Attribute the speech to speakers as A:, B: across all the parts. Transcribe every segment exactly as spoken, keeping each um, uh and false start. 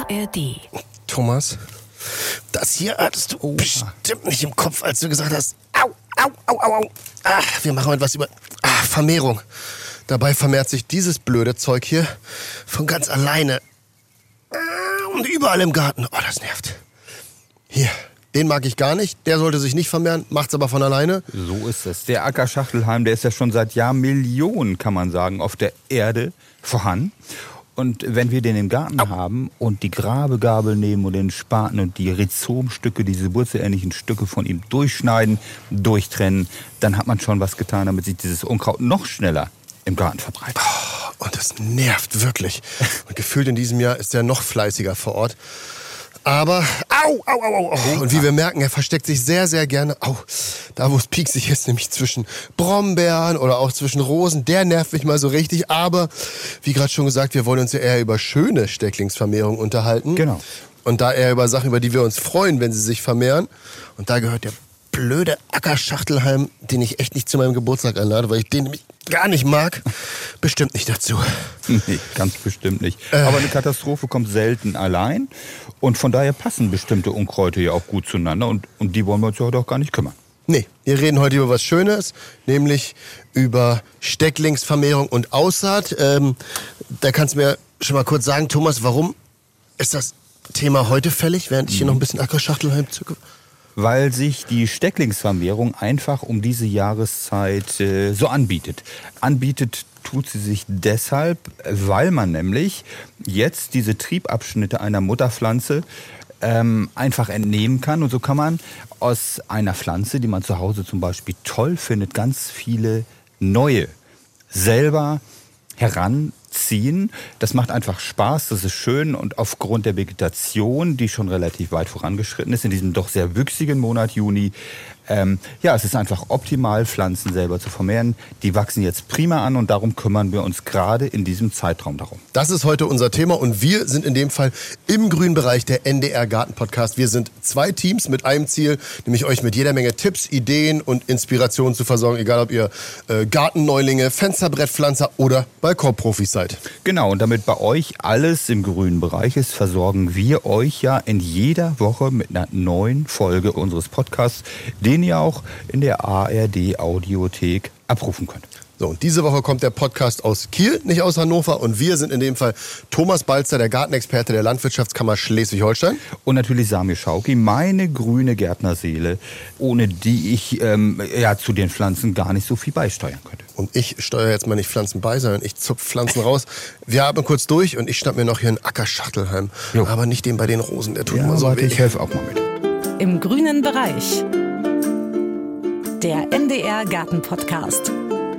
A: R D.
B: Thomas, das hier hattest du oh. bestimmt nicht im Kopf, als du gesagt hast, au, au, au, au, au. Ah, wir machen etwas über ah, Vermehrung. Dabei vermehrt sich dieses blöde Zeug hier von ganz alleine. Und überall im Garten. Oh, das nervt. Hier, den mag ich gar nicht. Der sollte sich nicht vermehren, macht's aber von alleine.
C: So ist es. Der Ackerschachtelhalm, der ist ja schon seit Jahrmillionen, kann man sagen, auf der Erde vorhanden. Und wenn wir den im Garten Au. haben und die Grabegabel nehmen und den Spaten und die Rhizomstücke, diese wurzelähnlichen Stücke von ihm durchschneiden, durchtrennen, dann hat man schon was getan, damit sich dieses Unkraut noch schneller im Garten verbreitet.
B: Oh, und das nervt wirklich. Und gefühlt in diesem Jahr ist er noch fleißiger vor Ort. Aber, au, au, au, au. Und wie wir merken, er versteckt sich sehr, sehr gerne, au, da wo es pieksig ist, nämlich zwischen Brombeeren oder auch zwischen Rosen. Der nervt mich mal so richtig. Aber, wie gerade schon gesagt, wir wollen uns ja eher über schöne Stecklingsvermehrung unterhalten.
C: Genau.
B: Und da eher über Sachen, über die wir uns freuen, wenn sie sich vermehren. Und da gehört der blöde Ackerschachtelhalm, den ich echt nicht zu meinem Geburtstag einlade, weil ich den nämlich gar nicht mag, bestimmt nicht dazu.
C: Nee, ganz bestimmt nicht. Äh. Aber eine Katastrophe kommt selten allein. Und von daher passen bestimmte Unkräuter ja auch gut zueinander. Und, und die wollen wir uns ja heute auch gar nicht kümmern.
B: Nee, wir reden heute über was Schönes, nämlich über Stecklingsvermehrung und Aussaat. Ähm, da kannst du mir schon mal kurz sagen, Thomas, warum ist das Thema heute fällig, während ich hier noch ein bisschen Ackerschachtelhalm zücke?
C: Weil sich die Stecklingsvermehrung einfach um diese Jahreszeit äh, so anbietet. Anbietet tut sie sich deshalb, weil man nämlich jetzt diese Triebabschnitte einer Mutterpflanze ähm, einfach entnehmen kann. Und so kann man aus einer Pflanze, die man zu Hause zum Beispiel toll findet, ganz viele neue selber heranziehen. Das macht einfach Spaß, das ist schön und aufgrund der Vegetation, die schon relativ weit vorangeschritten ist, in diesem doch sehr wüchsigen Monat Juni, ähm, ja, es ist einfach optimal, Pflanzen selber zu vermehren. Die wachsen jetzt prima an und darum kümmern wir uns gerade in diesem Zeitraum darum.
B: Das ist heute unser Thema und wir sind in dem Fall im grünen Bereich der N D R Garten Podcast. Wir sind zwei Teams mit einem Ziel, nämlich euch mit jeder Menge Tipps, Ideen und Inspirationen zu versorgen, egal ob ihr äh, Gartenneulinge, Fensterbrettpflanzer oder Balkonprofis seid.
C: Genau, und damit bei euch alles im grünen Bereich ist, versorgen wir euch ja in jeder Woche mit einer neuen Folge unseres Podcasts, den ihr auch in der A R D Audiothek abrufen könnt.
B: So, und diese Woche kommt der Podcast aus Kiel, nicht aus Hannover. Und wir sind in dem Fall Thomas Balzer, der Gartenexperte der Landwirtschaftskammer Schleswig-Holstein.
C: Und natürlich Samir Schauki, meine grüne Gärtnerseele, ohne die ich ähm, ja, zu den Pflanzen gar nicht so viel beisteuern könnte.
B: Und ich steuere jetzt mal nicht Pflanzen bei, sondern ich zupfe Pflanzen raus. Wir atmen kurz durch und ich schnapp mir noch hier einen Ackerschachtelhalm. Jo. Aber nicht den bei den Rosen, der tut
C: ja,
B: immer so weh.
C: Ich helfe auch mal mit.
A: Im grünen Bereich. Der N D R Garten Podcast.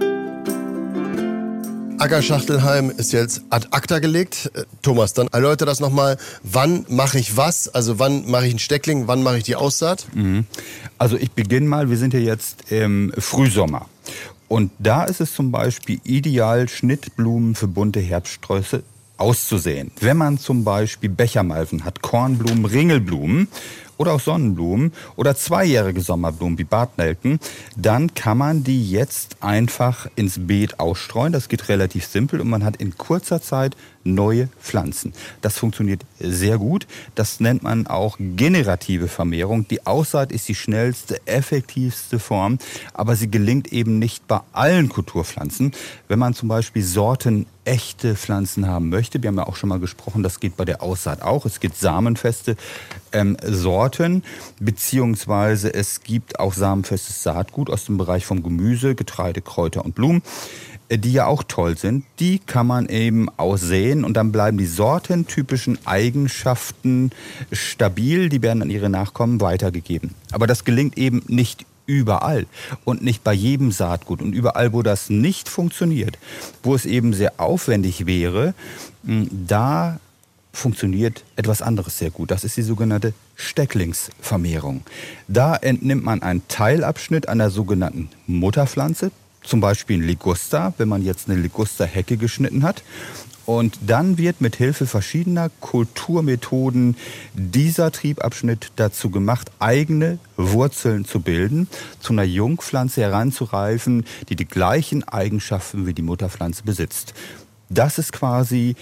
B: Ackerschachtelhalm ist jetzt ad acta gelegt. Äh, Thomas, dann erläutere das nochmal. Wann mache ich was? Also wann mache ich einen Steckling? Wann mache ich die Aussaat?
C: Mhm. Also ich beginne mal, wir sind ja jetzt im Frühsommer. Und da ist es zum Beispiel ideal, Schnittblumen für bunte Herbststräuße auszusehen. Wenn man zum Beispiel Bechermalven hat, Kornblumen, Ringelblumen oder auch Sonnenblumen oder zweijährige Sommerblumen wie Bartnelken, dann kann man die jetzt einfach ins Beet ausstreuen. Das geht relativ simpel und man hat in kurzer Zeit neue Pflanzen. Das funktioniert sehr gut. Das nennt man auch generative Vermehrung. Die Aussaat ist die schnellste, effektivste Form, aber sie gelingt eben nicht bei allen Kulturpflanzen. Wenn man zum Beispiel Sorten echte Pflanzen haben möchte, wir haben ja auch schon mal gesprochen, das geht bei der Aussaat auch. Es gibt samenfeste ähm, Sorten, beziehungsweise es gibt auch samenfestes Saatgut aus dem Bereich vom Gemüse, Getreide, Kräuter und Blumen, die ja auch toll sind. Die kann man eben aussehen und dann bleiben die sortentypischen Eigenschaften stabil, die werden an ihre Nachkommen weitergegeben. Aber das gelingt eben nicht überall und nicht bei jedem Saatgut und überall, wo das nicht funktioniert, wo es eben sehr aufwendig wäre, da funktioniert etwas anderes sehr gut. Das ist die sogenannte Stecklingsvermehrung. Da entnimmt man einen Teilabschnitt einer sogenannten Mutterpflanze, zum Beispiel ein Liguster, wenn man jetzt eine Ligusterhecke geschnitten hat. Und dann wird mit Hilfe verschiedener Kulturmethoden dieser Triebabschnitt dazu gemacht, eigene Wurzeln zu bilden, zu einer Jungpflanze heranzureifen, die die gleichen Eigenschaften wie die Mutterpflanze besitzt. Das ist quasi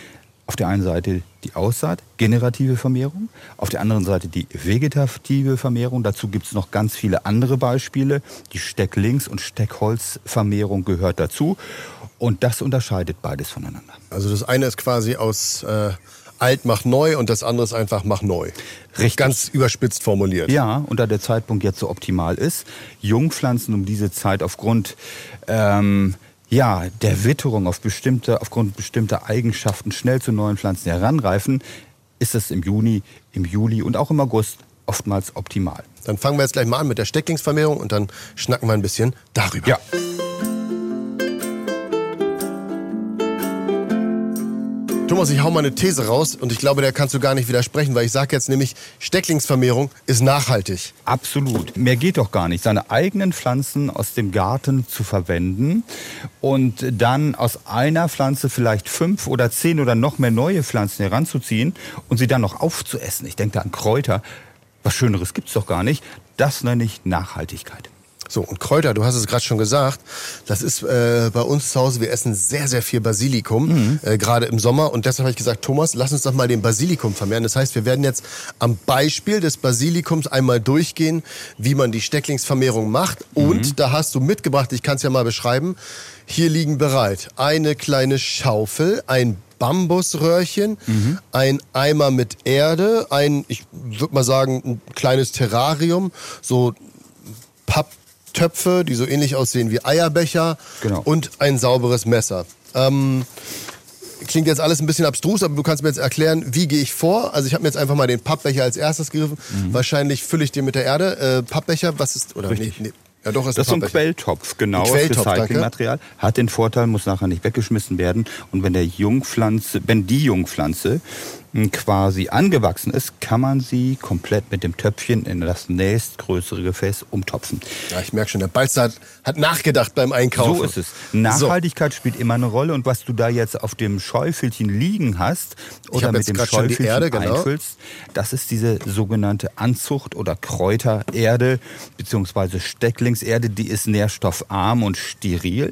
C: Auf der einen Seite die Aussaat, generative Vermehrung, auf der anderen Seite die vegetative Vermehrung. Dazu gibt es noch ganz viele andere Beispiele. Die Stecklings- und Steckholzvermehrung gehört dazu. Und das unterscheidet beides voneinander.
B: Also das eine ist quasi aus äh, alt mach neu und das andere ist einfach mach neu.
C: Richtig.
B: Ganz überspitzt formuliert.
C: Ja, und da der Zeitpunkt jetzt so optimal ist, Jungpflanzen um diese Zeit aufgrund ähm, ja, der Witterung auf bestimmte, aufgrund bestimmter Eigenschaften schnell zu neuen Pflanzen heranreifen, ist es im Juni, im Juli und auch im August oftmals optimal.
B: Dann fangen wir jetzt gleich mal an mit der Stecklingsvermehrung und dann schnacken wir ein bisschen darüber.
C: Ja.
B: Thomas, ich hau mal eine These raus und ich glaube, der kannst du gar nicht widersprechen, weil ich sage jetzt nämlich, Stecklingsvermehrung ist nachhaltig.
C: Absolut. Mehr geht doch gar nicht. Seine eigenen Pflanzen aus dem Garten zu verwenden und dann aus einer Pflanze vielleicht fünf oder zehn oder noch mehr neue Pflanzen heranzuziehen und sie dann noch aufzuessen. Ich denke da an Kräuter. Was Schöneres gibt's doch gar nicht. Das nenne ich Nachhaltigkeit.
B: So, und Kräuter, du hast es gerade schon gesagt, das ist äh, bei uns zu Hause, wir essen sehr, sehr viel Basilikum, mhm. äh, gerade im Sommer. Und deshalb habe ich gesagt, Thomas, lass uns doch mal den Basilikum vermehren. Das heißt, wir werden jetzt am Beispiel des Basilikums einmal durchgehen, wie man die Stecklingsvermehrung macht. Und mhm. da hast du mitgebracht, ich kann es ja mal beschreiben, hier liegen bereit eine kleine Schaufel, ein Bambusröhrchen, mhm. ein Eimer mit Erde, ein, ich würde mal sagen, ein kleines Terrarium, so Papp, Töpfe, die so ähnlich aussehen wie Eierbecher, genau. Und ein sauberes Messer. Ähm, klingt jetzt alles ein bisschen abstrus, aber du kannst mir jetzt erklären, wie gehe ich vor? Also ich habe mir jetzt einfach mal den Pappbecher als erstes gegriffen. Mhm. Wahrscheinlich fülle ich den mit der Erde. Äh, Pappbecher, was ist... Oder nee, nee. Ja, doch, ist
C: das ist so ein Quelltopf, genau,
B: ein Quelltopf,
C: Recyclingmaterial. Hat den Vorteil, muss nachher nicht weggeschmissen werden. Und wenn der Jungpflanze, wenn die Jungpflanze quasi angewachsen ist, kann man sie komplett mit dem Töpfchen in das nächstgrößere Gefäß umtopfen.
B: Ja, ich merke schon, der Balzer hat, hat nachgedacht beim Einkaufen.
C: So ist es. Nachhaltigkeit so. Spielt immer eine Rolle. Und was du da jetzt auf dem Schäufelchen liegen hast oder mit dem Schäufelchen Erde, genau. einfüllst, das ist diese sogenannte Anzucht- oder Kräutererde beziehungsweise Stecklingserde. Die ist nährstoffarm und steril.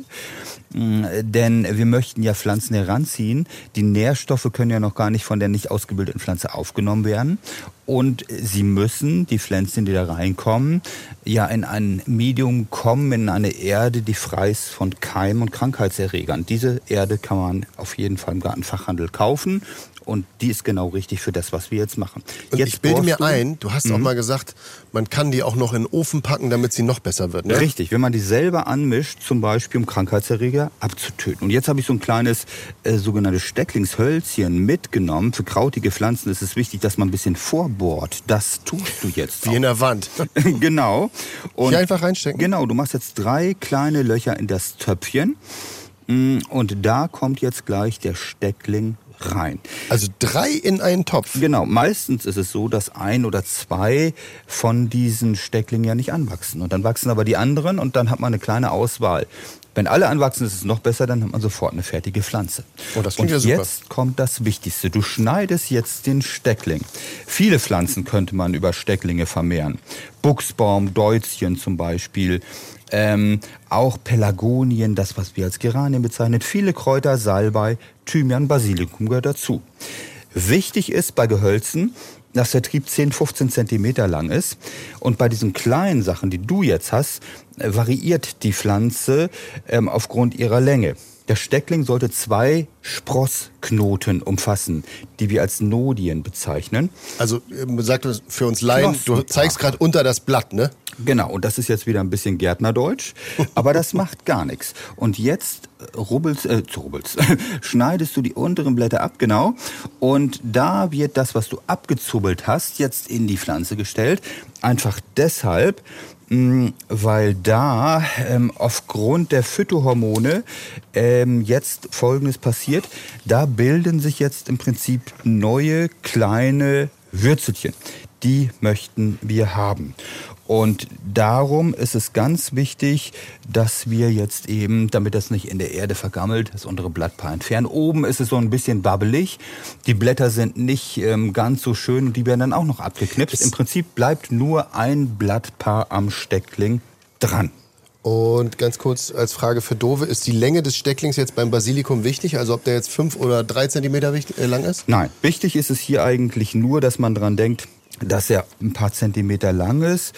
C: Denn wir möchten ja Pflanzen heranziehen. Die Nährstoffe können ja noch gar nicht von der nicht ausgebildeten Pflanze aufgenommen werden. Und sie müssen, die Pflänzchen, die da reinkommen, ja in ein Medium kommen, in eine Erde, die frei ist von Keimen und Krankheitserregern. Diese Erde kann man auf jeden Fall im Gartenfachhandel kaufen. Und die ist genau richtig für das, was wir jetzt machen.
B: Und
C: jetzt
B: ich bilde mir
C: du,
B: ein, du hast auch mal gesagt, man kann die auch noch in den Ofen packen, damit sie noch besser wird. Ne?
C: Richtig, wenn man die selber anmischt, zum Beispiel um Krankheitserreger abzutöten. Und jetzt habe ich so ein kleines äh, sogenanntes Stecklingshölzchen mitgenommen. Für krautige Pflanzen ist es wichtig, dass man ein bisschen vorbohrt. Das tust du jetzt
B: Wie
C: auch.
B: in der Wand.
C: Genau. Und
B: hier einfach reinstecken?
C: Genau, du machst jetzt drei kleine Löcher in das Töpfchen. Und da kommt jetzt gleich der Steckling rein.
B: Also drei in einen Topf?
C: Genau. Meistens ist es so, dass ein oder zwei von diesen Stecklingen ja nicht anwachsen. Und dann wachsen aber die anderen und dann hat man eine kleine Auswahl. Wenn alle anwachsen, ist es noch besser, dann hat man sofort eine fertige Pflanze.
B: Oh, das klingt
C: und
B: ja super.
C: Jetzt kommt das Wichtigste. Du schneidest jetzt den Steckling. Viele Pflanzen könnte man über Stecklinge vermehren. Buchsbaum, Deutzchen zum Beispiel. Ähm, auch Pelargonien, das, was wir als Geranien bezeichnen. Viele Kräuter, Salbei, Thymian, Basilikum gehört dazu. Wichtig ist bei Gehölzen, dass der Trieb zehn, fünfzehn Zentimeter lang ist. Und bei diesen kleinen Sachen, die du jetzt hast, äh, variiert die Pflanze ähm, aufgrund ihrer Länge. Der Steckling sollte zwei Sprossknoten umfassen, die wir als Nodien bezeichnen.
B: Also sag das für uns Laien, du zeigst gerade unter das Blatt, ne?
C: Genau, und das ist jetzt wieder ein bisschen Gärtnerdeutsch, aber das macht gar nichts. Und jetzt rubbelst, äh, rubbelst, schneidest du die unteren Blätter ab, genau. Und da wird das, was du abgezubbelt hast, jetzt in die Pflanze gestellt. Einfach deshalb, weil da ähm, aufgrund der Phytohormone ähm, jetzt Folgendes passiert. Da bilden sich jetzt im Prinzip neue kleine Würzelchen. Die möchten wir haben. Und darum ist es ganz wichtig, dass wir jetzt eben, damit das nicht in der Erde vergammelt, das untere Blattpaar entfernen. Oben ist es so ein bisschen wabbelig. Die Blätter sind nicht ähm, ganz so schön und die werden dann auch noch abgeknipst. Im Prinzip bleibt nur ein Blattpaar am Steckling dran.
B: Und ganz kurz als Frage für Dove, ist die Länge des Stecklings jetzt beim Basilikum wichtig? Also ob der jetzt fünf oder drei Zentimeter wichtig, äh, lang ist?
C: Nein, wichtig ist es hier eigentlich nur, dass man dran denkt, dass er ein paar Zentimeter lang ist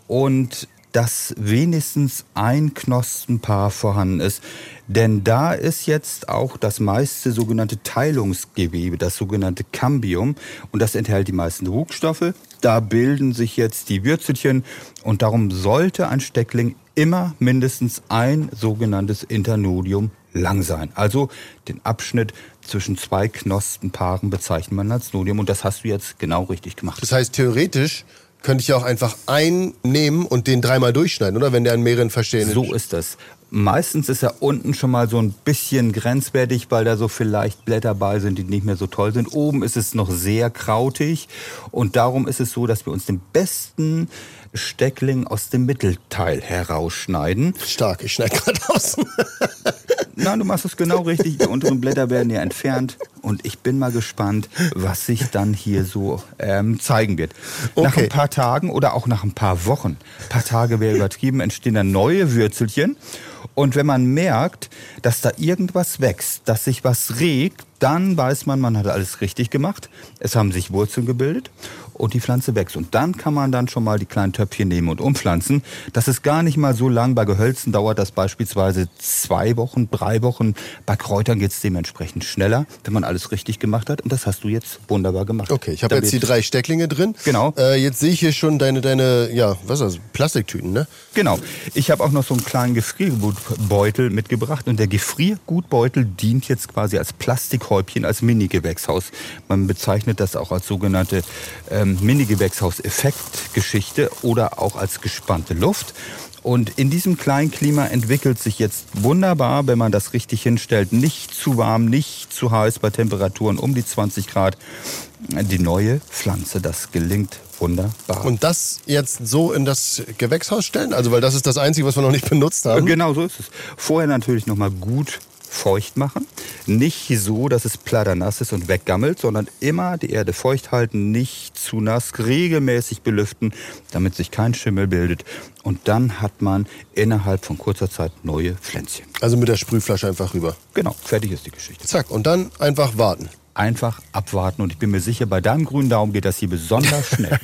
C: und dass wenigstens ein Knospenpaar vorhanden ist. Denn da ist jetzt auch das meiste sogenannte Teilungsgewebe, das sogenannte Cambium. Und das enthält die meisten Ruchstoffe. Da bilden sich jetzt die Würzelchen. Und darum sollte ein Steckling immer mindestens ein sogenanntes Internodium lang sein. Also den Abschnitt zwischen zwei Knospenpaaren bezeichnet man als Nodium. Und das hast du jetzt genau richtig gemacht.
B: Das heißt, theoretisch könnte ich ja auch einfach einen nehmen und den dreimal durchschneiden, oder? Wenn der an mehreren verstehen ist.
C: So ist das. Meistens ist er unten schon mal so ein bisschen grenzwertig, weil da so vielleicht Blätter bei sind, die nicht mehr so toll sind. Oben ist es noch sehr krautig und darum ist es so, dass wir uns den besten Steckling aus dem Mittelteil herausschneiden.
B: Stark, ich schneide gerade aus.
C: Nein, du machst es genau richtig. Die unteren Blätter werden ja entfernt. Und ich bin mal gespannt, was sich dann hier so ähm, zeigen wird. Okay. Nach ein paar Tagen oder auch nach ein paar Wochen, ein paar Tage wäre übertrieben, entstehen dann neue Würzelchen. Und wenn man merkt, dass da irgendwas wächst, dass sich was regt, dann weiß man, man hat alles richtig gemacht. Es haben sich Wurzeln gebildet und die Pflanze wächst. Und dann kann man dann schon mal die kleinen Töpfchen nehmen und umpflanzen. Das ist gar nicht mal so lang. Bei Gehölzen dauert das beispielsweise zwei Wochen, drei Wochen. Bei Kräutern geht es dementsprechend schneller, wenn man alles richtig gemacht hat. Und das hast du jetzt wunderbar gemacht.
B: Okay, ich habe jetzt die drei Stecklinge drin.
C: Genau.
B: Äh, jetzt sehe ich hier schon deine, deine ja, was ist das? Plastiktüten, ne?
C: Genau. Ich habe auch noch so einen kleinen Gefrierbeutel mitgebracht. Und der Gefriergutbeutel dient jetzt quasi als Plastikhäubchen, als Mini-Gewächshaus. Man bezeichnet das auch als sogenannte ähm, Mini-Gewächshaus-Effektgeschichte oder auch als gespannte Luft. Und in diesem kleinen Klima entwickelt sich jetzt wunderbar, wenn man das richtig hinstellt, nicht zu warm, nicht zu heiß bei Temperaturen um die zwanzig Grad, die neue Pflanze. Das gelingt wunderbar.
B: Und das jetzt so in das Gewächshaus stellen? Also, weil das ist das Einzige, was wir noch nicht benutzt haben.
C: Genau so ist es. Vorher natürlich noch mal gut feucht machen. Nicht so, dass es platternass ist und weggammelt, sondern immer die Erde feucht halten, nicht zu nass, regelmäßig belüften, damit sich kein Schimmel bildet. Und dann hat man innerhalb von kurzer Zeit neue Pflänzchen.
B: Also mit der Sprühflasche einfach rüber.
C: Genau, fertig ist die Geschichte.
B: Zack, und dann einfach warten.
C: Einfach abwarten und ich bin mir sicher, bei deinem grünen Daumen geht das hier besonders schnell.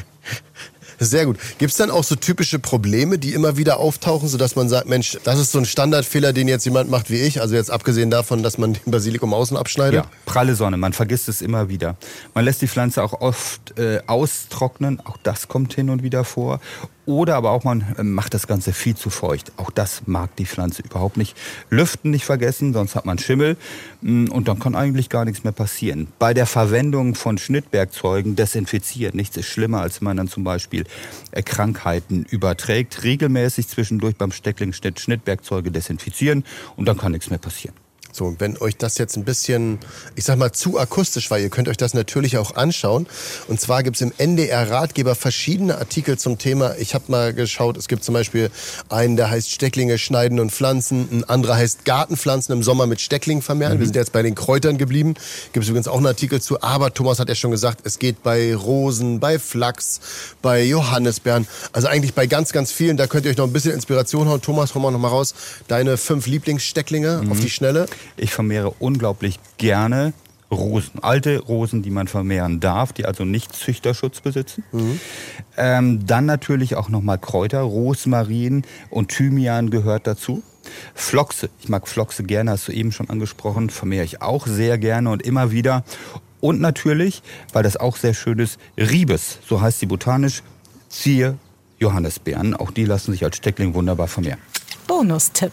B: Sehr gut. Gibt es dann auch so typische Probleme, die immer wieder auftauchen, sodass man sagt, Mensch, das ist so ein Standardfehler, den jetzt jemand macht wie ich, also jetzt abgesehen davon, dass man den Basilikum außen abschneidet?
C: Ja, pralle Sonne, man vergisst es immer wieder. Man lässt die Pflanze auch oft äh, austrocknen, auch das kommt hin und wieder vor. Oder aber auch man macht das Ganze viel zu feucht. Auch das mag die Pflanze überhaupt nicht. Lüften nicht vergessen, sonst hat man Schimmel und dann kann eigentlich gar nichts mehr passieren. Bei der Verwendung von Schnittwerkzeugen desinfizieren. Nichts ist schlimmer, als wenn man dann zum Beispiel Krankheiten überträgt. Regelmäßig zwischendurch beim Stecklingschnitt Schnittwerkzeuge desinfizieren und dann kann nichts mehr passieren.
B: So, wenn euch das jetzt ein bisschen, ich sag mal, zu akustisch war, ihr könnt euch das natürlich auch anschauen. Und zwar gibt's im N D R-Ratgeber verschiedene Artikel zum Thema. Ich habe mal geschaut, es gibt zum Beispiel einen, der heißt Stecklinge schneiden und pflanzen. Ein anderer heißt Gartenpflanzen im Sommer mit Stecklingen vermehren. Mhm. Wir sind jetzt bei den Kräutern geblieben. Gibt es übrigens auch einen Artikel zu. Aber Thomas hat ja schon gesagt, es geht bei Rosen, bei Flachs, bei Johannisbeeren. Also eigentlich bei ganz, ganz vielen. Da könnt ihr euch noch ein bisschen Inspiration hauen. Thomas, hol mal noch mal raus. Deine fünf Lieblingsstecklinge mhm. auf die Schnelle.
C: Ich vermehre unglaublich gerne Rosen, alte Rosen, die man vermehren darf, die also nicht Züchterschutz besitzen. Mhm. Ähm, dann natürlich auch nochmal Kräuter, Rosmarin und Thymian gehört dazu. Flochse, ich mag Flochse gerne, hast du eben schon angesprochen, vermehre ich auch sehr gerne und immer wieder. Und natürlich, weil das auch sehr schön ist, Ribes, so heißt sie botanisch, Zier, Johannisbeeren. Auch die lassen sich als Steckling wunderbar vermehren.
A: Bonustipp.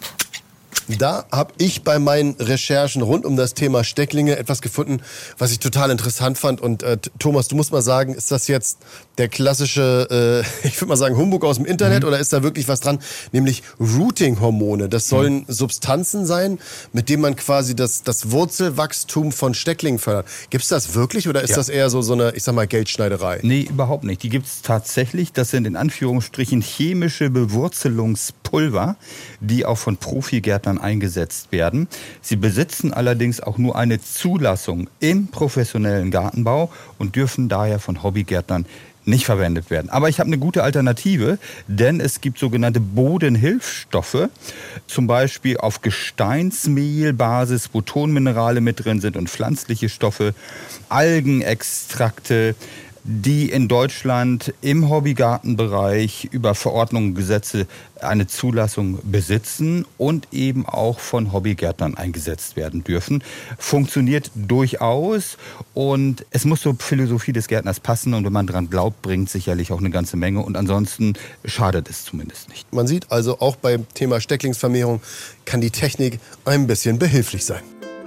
B: Da habe ich bei meinen Recherchen rund um das Thema Stecklinge etwas gefunden, was ich total interessant fand. Und äh, Thomas, du musst mal sagen, ist das jetzt der klassische, äh, ich würde mal sagen, Humbug aus dem Internet mhm. oder ist da wirklich was dran? Nämlich Rooting-Hormone. Das sollen mhm. Substanzen sein, mit denen man quasi das, das Wurzelwachstum von Stecklingen fördert. Gibt es das wirklich oder ist ja. das eher so, so eine, ich sag mal, Geldschneiderei?
C: Nee, überhaupt nicht. Die gibt es tatsächlich. Das sind in Anführungsstrichen chemische Bewurzelungspulver, die auch von Profigärtnern eingesetzt werden. Sie besitzen allerdings auch nur eine Zulassung im professionellen Gartenbau und dürfen daher von Hobbygärtnern nicht verwendet werden. Aber ich habe eine gute Alternative, denn es gibt sogenannte Bodenhilfsstoffe, zum Beispiel auf Gesteinsmehlbasis, wo Tonminerale mit drin sind und pflanzliche Stoffe, Algenextrakte, die in Deutschland im Hobbygartenbereich über Verordnungen und Gesetze eine Zulassung besitzen und eben auch von Hobbygärtnern eingesetzt werden dürfen. Funktioniert durchaus und es muss zur Philosophie des Gärtners passen und wenn man dran glaubt, bringt sicherlich auch eine ganze Menge und ansonsten schadet es zumindest nicht.
B: Man sieht also, auch beim Thema Stecklingsvermehrung kann die Technik ein bisschen behilflich sein.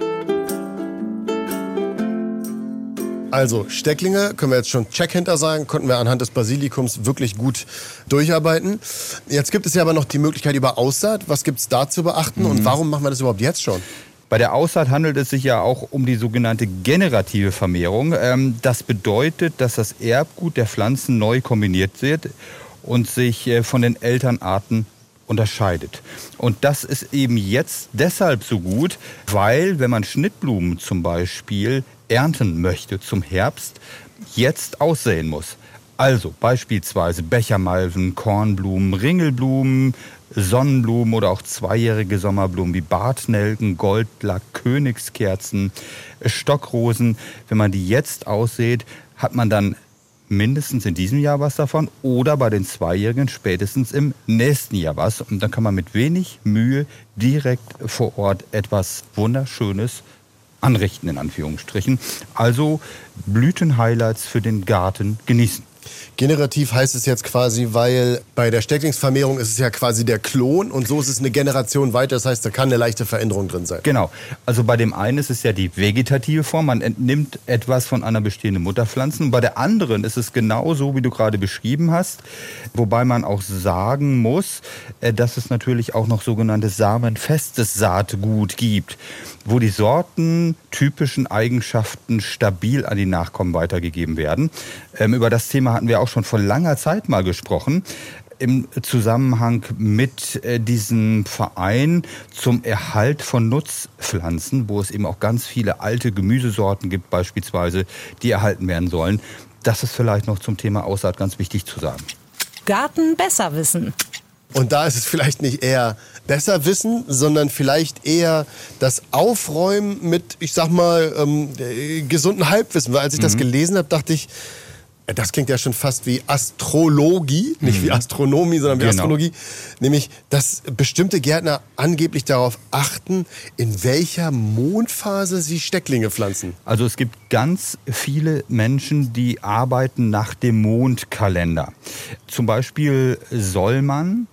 B: Also Stecklinge, können wir jetzt schon Check hinter sagen, konnten wir anhand des Basilikums wirklich gut durcharbeiten. Jetzt gibt es ja aber noch die Möglichkeit über Aussaat. Was gibt es da zu beachten und warum machen wir das überhaupt jetzt schon?
C: Bei der Aussaat handelt es sich ja auch um die sogenannte generative Vermehrung. Das bedeutet, dass das Erbgut der Pflanzen neu kombiniert wird und sich von den Elternarten unterscheidet. Und das ist eben jetzt deshalb so gut, weil wenn man Schnittblumen zum Beispiel ernten möchte zum Herbst, jetzt aussehen muss. Also beispielsweise Bechermalven, Kornblumen, Ringelblumen, Sonnenblumen oder auch zweijährige Sommerblumen wie Bartnelken, Goldlack, Königskerzen, Stockrosen. Wenn man die jetzt aussät, hat man dann mindestens in diesem Jahr was davon oder bei den Zweijährigen spätestens im nächsten Jahr was. Und dann kann man mit wenig Mühe direkt vor Ort etwas Wunderschönes anrichten, in Anführungsstrichen. Also Blütenhighlights für den Garten genießen.
B: Generativ heißt es jetzt quasi, weil bei der Stecklingsvermehrung ist es ja quasi der Klon und so ist es eine Generation weiter. Das heißt, da kann eine leichte Veränderung drin sein.
C: Genau. Also bei dem einen ist es ja die vegetative Form. Man entnimmt etwas von einer bestehenden Mutterpflanze. Und bei der anderen ist es genau so, wie du gerade beschrieben hast. Wobei man auch sagen muss, dass es natürlich auch noch sogenannte samenfestes Saatgut gibt, wo die sortentypischen Eigenschaften stabil an die Nachkommen weitergegeben werden. Ähm, über das Thema hatten wir auch schon vor langer Zeit mal gesprochen, im Zusammenhang mit äh, diesem Verein zum Erhalt von Nutzpflanzen, wo es eben auch ganz viele alte Gemüsesorten gibt beispielsweise, die erhalten werden sollen. Das ist vielleicht noch zum Thema Aussaat ganz wichtig zu sagen.
A: Garten besser wissen.
B: Und da ist es vielleicht nicht eher besser wissen, sondern vielleicht eher das Aufräumen mit, ich sag mal, ähm, gesunden Halbwissen. Weil als ich das gelesen habe, dachte ich, das klingt ja schon fast wie Astrologie, nicht mhm. wie Astronomie, sondern wie genau. Astrologie. Nämlich, dass bestimmte Gärtner angeblich darauf achten, in welcher Mondphase sie Stecklinge pflanzen.
C: Also es gibt ganz viele Menschen, die arbeiten nach dem Mondkalender. Zum Beispiel soll man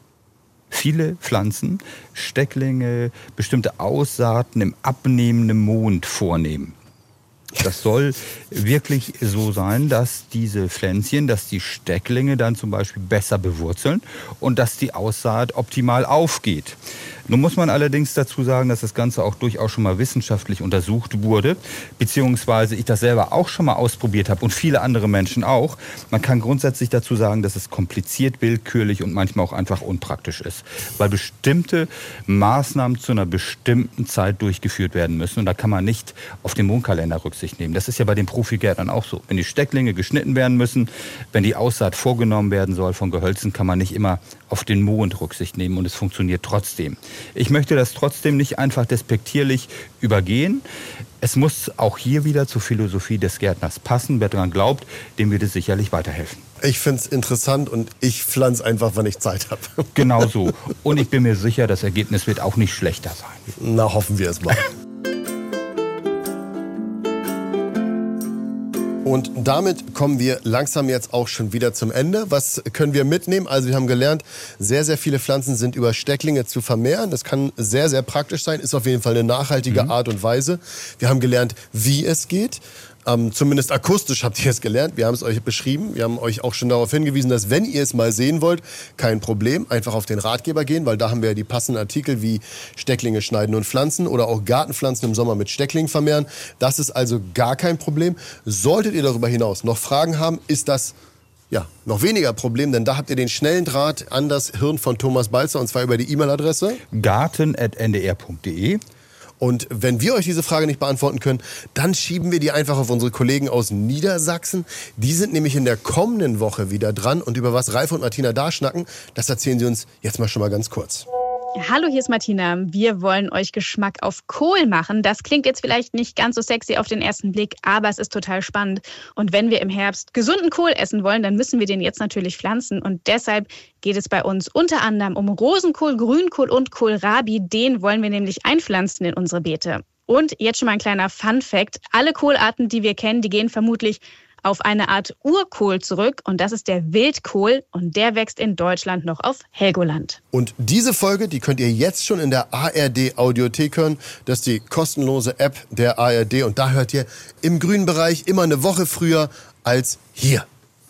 C: viele Pflanzen, Stecklinge, bestimmte Aussaaten im abnehmenden Mond vornehmen. Das soll wirklich so sein, dass diese Pflänzchen, dass die Stecklinge dann zum Beispiel besser bewurzeln und dass die Aussaat optimal aufgeht. Nun muss man allerdings dazu sagen, dass das Ganze auch durchaus schon mal wissenschaftlich untersucht wurde, beziehungsweise ich das selber auch schon mal ausprobiert habe und viele andere Menschen auch. Man kann grundsätzlich dazu sagen, dass es kompliziert, willkürlich und manchmal auch einfach unpraktisch ist, weil bestimmte Maßnahmen zu einer bestimmten Zeit durchgeführt werden müssen und da kann man nicht auf den Mondkalender Rücksicht nehmen. Das ist ja bei den Profigärtnern auch so. Wenn die Stecklinge geschnitten werden müssen, wenn die Aussaat vorgenommen werden soll von Gehölzen, kann man nicht immer auf den Mond Rücksicht nehmen und es funktioniert trotzdem. Ich möchte das trotzdem nicht einfach despektierlich übergehen. Es muss auch hier wieder zur Philosophie des Gärtners passen. Wer daran glaubt, dem wird es sicherlich weiterhelfen.
B: Ich finde es interessant und ich pflanze einfach, wenn ich Zeit habe.
C: Genau so. Und ich bin mir sicher, das Ergebnis wird auch nicht schlechter sein.
B: Na, hoffen wir es mal. Und damit kommen wir langsam jetzt auch schon wieder zum Ende. Was können wir mitnehmen? Also wir haben gelernt, sehr, sehr viele Pflanzen sind über Stecklinge zu vermehren. Das kann sehr, sehr praktisch sein, ist auf jeden Fall eine nachhaltige mhm. Art und Weise. Wir haben gelernt, wie es geht. Ähm, zumindest akustisch habt ihr es gelernt. Wir haben es euch beschrieben. Wir haben euch auch schon darauf hingewiesen, dass wenn ihr es mal sehen wollt, kein Problem, einfach auf den Ratgeber gehen, weil da haben wir ja die passenden Artikel wie Stecklinge schneiden und pflanzen oder auch Gartenpflanzen im Sommer mit Stecklingen vermehren. Das ist also gar kein Problem. Solltet ihr darüber hinaus noch Fragen haben, ist das ja noch weniger Problem, denn da habt ihr den schnellen Draht an das Hirn von Thomas Balzer und zwar über die E-Mail-Adresse
C: garten at n d r punkt d e.
B: Und wenn wir euch diese Frage nicht beantworten können, dann schieben wir die einfach auf unsere Kollegen aus Niedersachsen. Die sind nämlich in der kommenden Woche wieder dran. Und über was Ralf und Martina da schnacken, das erzählen sie uns jetzt mal schon mal ganz kurz.
D: Hallo, hier ist Martina. Wir wollen euch Geschmack auf Kohl machen. Das klingt jetzt vielleicht nicht ganz so sexy auf den ersten Blick, aber es ist total spannend. Und wenn wir im Herbst gesunden Kohl essen wollen, dann müssen wir den jetzt natürlich pflanzen. Und deshalb geht es bei uns unter anderem um Rosenkohl, Grünkohl und Kohlrabi. Den wollen wir nämlich einpflanzen in unsere Beete. Und jetzt schon mal ein kleiner Fun-Fact. Alle Kohlarten, die wir kennen, die gehen vermutlich auf eine Art Urkohl zurück und das ist der Wildkohl und der wächst in Deutschland noch auf Helgoland.
B: Und diese Folge, die könnt ihr jetzt schon in der A R D Audiothek hören. Das ist die kostenlose App der A R D und da hört ihr im grünen Bereich immer eine Woche früher als hier.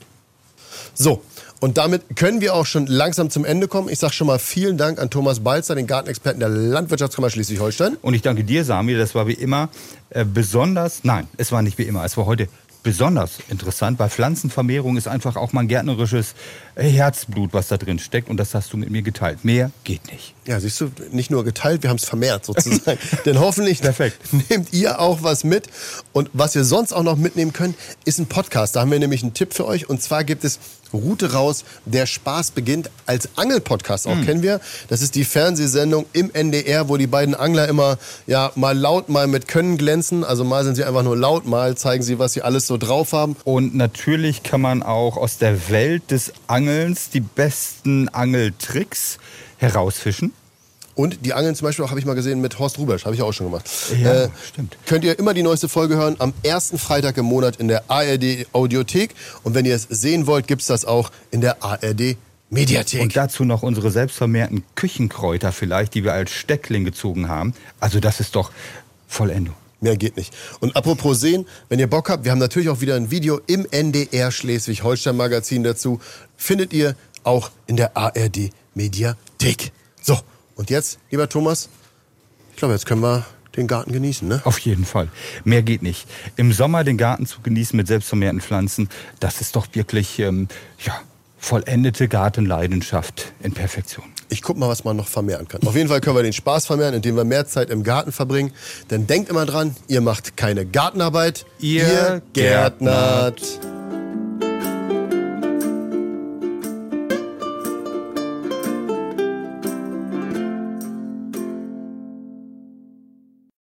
B: So, und damit können wir auch schon langsam zum Ende kommen. Ich sage schon mal vielen Dank an Thomas Balzer, den Gartenexperten der Landwirtschaftskammer Schleswig-Holstein.
C: Und ich danke dir, Sami, das war wie immer äh, besonders, nein, es war nicht wie immer, es war heute besonders interessant, weil Pflanzenvermehrung ist einfach auch mal ein gärtnerisches Herzblut, was da drin steckt. Und das hast du mit mir geteilt. Mehr geht nicht.
B: Ja, siehst du, nicht nur geteilt, wir haben es vermehrt sozusagen. Denn hoffentlich
C: Perfekt.
B: nehmt ihr auch was mit. Und was ihr sonst auch noch mitnehmen könnt, ist ein Podcast. Da haben wir nämlich einen Tipp für euch. Und zwar gibt es Route raus, der Spaß beginnt, als Angelpodcast auch, mhm. kennen wir. Das ist die Fernsehsendung im N D R, wo die beiden Angler immer ja mal laut, mal mit Können glänzen. Also mal sind sie einfach nur laut, mal zeigen sie, was sie alles so drauf haben.
C: Und natürlich kann man auch aus der Welt des Angelns die besten Angeltricks herausfischen.
B: Und die Angeln zum Beispiel auch, habe ich mal gesehen, mit Horst Rubesch, habe ich auch schon gemacht.
C: Ja,
B: äh,
C: stimmt.
B: Könnt ihr immer die neueste Folge hören, am ersten Freitag im Monat in der A R D Audiothek. Und wenn ihr es sehen wollt, gibt es das auch in der A R D Mediathek.
C: Und dazu noch unsere selbstvermehrten Küchenkräuter vielleicht, die wir als Steckling gezogen haben. Also das ist doch Vollendung.
B: Mehr geht nicht. Und apropos sehen, wenn ihr Bock habt, wir haben natürlich auch wieder ein Video im N D R Schleswig-Holstein Magazin dazu. Findet ihr auch in der A R D Mediathek. So. Und jetzt, lieber Thomas, ich glaube, jetzt können wir den Garten genießen, ne?
C: Auf jeden Fall. Mehr geht nicht. Im Sommer den Garten zu genießen mit selbstvermehrten Pflanzen, das ist doch wirklich, ähm, ja, vollendete Gartenleidenschaft in Perfektion.
B: Ich guck mal, was man noch vermehren kann. Auf jeden Fall können wir den Spaß vermehren, indem wir mehr Zeit im Garten verbringen. Denn denkt immer dran, ihr macht keine Gartenarbeit,
C: ihr, ihr gärtnert.